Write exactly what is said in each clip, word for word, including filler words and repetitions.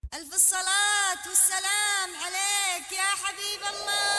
ألف الصلاة والسلام عليك يا حبيب الله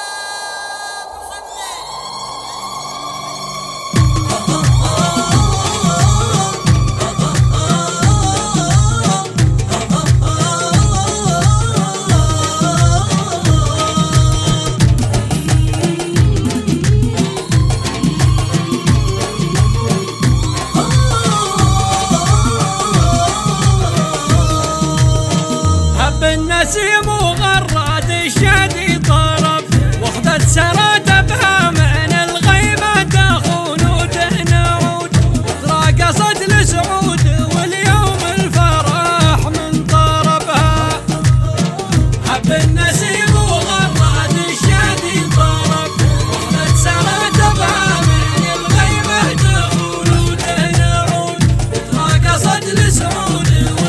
النسيم وغراد الشادي طرب واخذت سراتبها من الغيمة تخون وتنعود وتراقصت لسعود واليوم الفرح من طربها. حب النسيم وغراد الشادي طرب واخذت سراتبها من الغيمة تخون وتنعود وتراقصت لسعود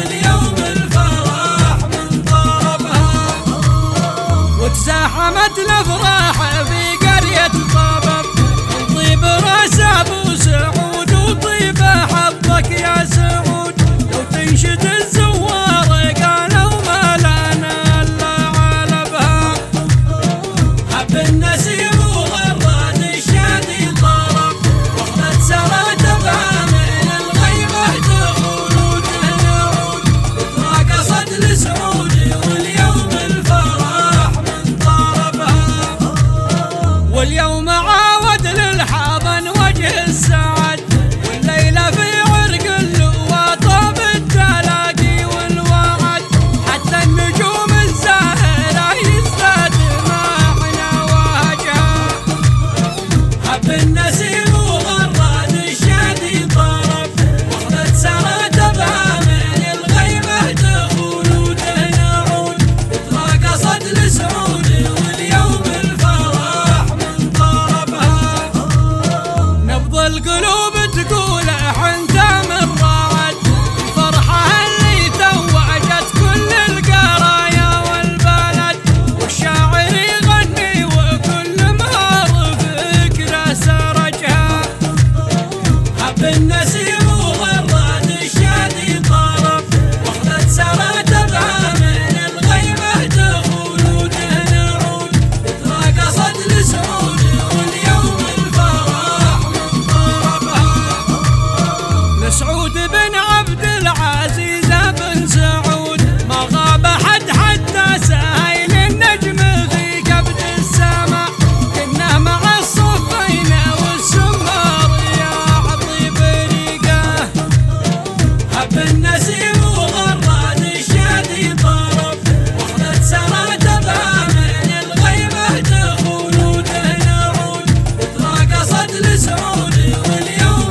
زاحمت الافراح في قرية طبب طيب راس ابو سعود وطيب حظك يا سعود لو تنشد الزوار قالوا ما لنا الا علبها. حب النسيم وغراد الشادي طرب واخذت سراتبها من الغيمة تخون وتنعود وتراقصت لسعود واليوم واليوم عاود للحاضن وجه السعد والليلة في عرق اللواء طاب التلاقي والوعد حتى النجوم الزاهرة يزداد معنا وهجها. حب النسيم وغراد الشادي طرب واخذت سراتبها من الغيمة تخون وتنعود وتراقصت لسعود واليوم القلوب تقول حنت من راعد الفرحة اللي توجت كل القرايا والبلد والشاعر يغني وكل مهار فكرة سرجها. حب النسيم وغراد الشادي طرب واخذت سراتبها من الغيمة تخون وتنعود وتراقصت لسعود واليوم سعود بن عبد العزيز بن سعود ما غاب حد حتى سايل النجم في كبد السماء كنا مع الصفين والسمار يا طيب ريقه. حب النسيم وغراد الشادي طرب واخذت سراتبها من الغيمة تخون وتنعود وتراقصت لسعود واليوم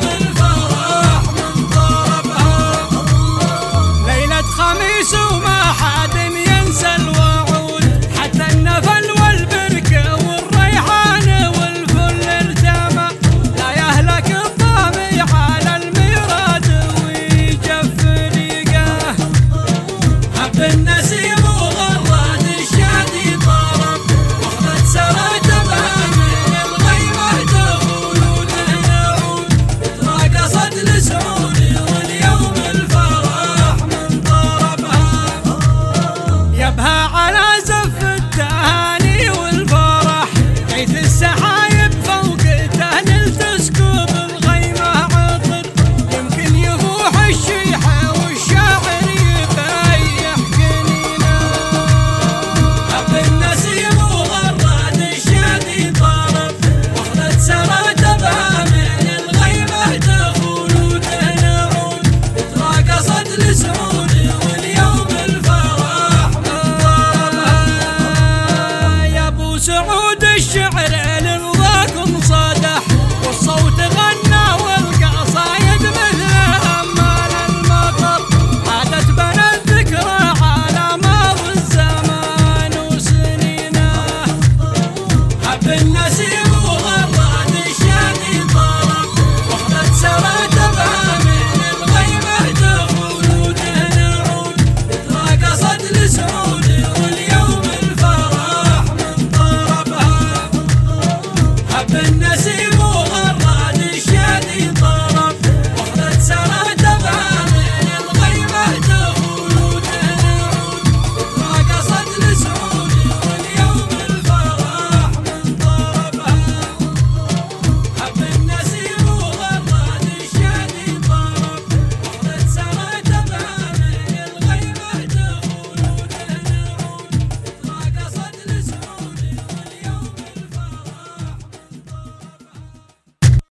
خميس وما حد ينسى الوعود حتى النفل والبركة والريحان والفل ارتمى لا يهلك الطامي على الميراد ويجف ريقه. حب النسيم